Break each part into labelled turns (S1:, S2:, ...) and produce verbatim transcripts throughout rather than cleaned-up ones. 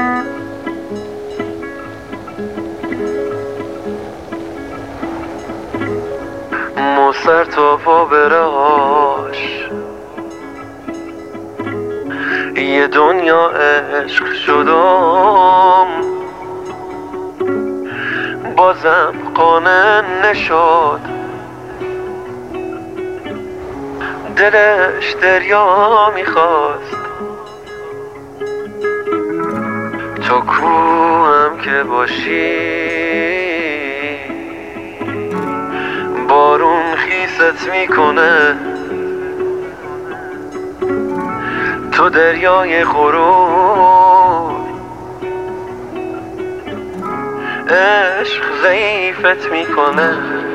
S1: سر تا پا براش یه دنیا عشق شدم، بازم قانع نشد، دلش دریا میخواست. تو کوهم که باشی بارون خیست میکنه، تو دریای غرور عشق ضعیفت میکنه.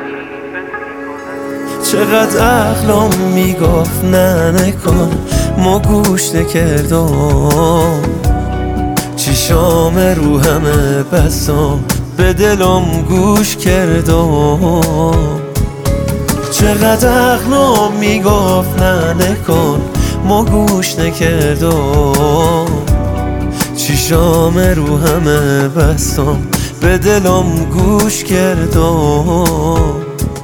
S2: چقدر عقلم میگفت نه نکن، ما گوش نکردم، چشام رو همه بسام به دلم گوش کردم. چقدر عقلم میگفت نه نکن، ما گوش نکردم، چشام رو همه بستم به دلم گوش کردم.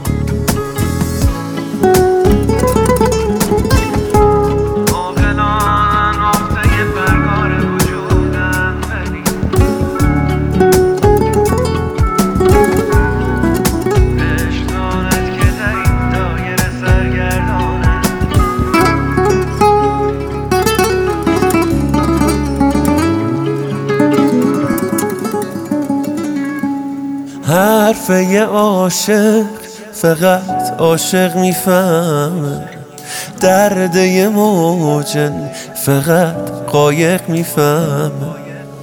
S2: حرف یه عاشق فقط عاشق میفهمه، درد یه موجن فقط قایق میفهمه.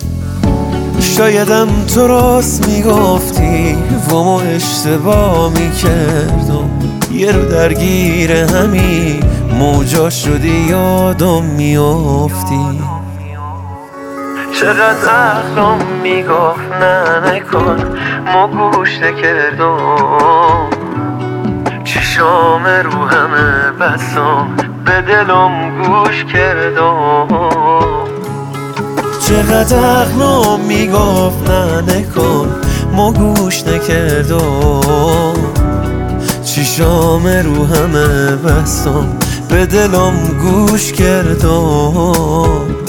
S2: شایدم تو راست میگفتی و ما اشتباه میکردم، یه رو درگیر همین موجا شدی یادم میافتی.
S1: چقدر عقلم میگفت نه نکن، ما گوش نکردم، چشام رو همه بسام به دلم گوش کردم.
S2: چقدر عقلم میگفت نه نکن، ما گوش نکردم، چشام رو همه بسام به دلم گوش کردم.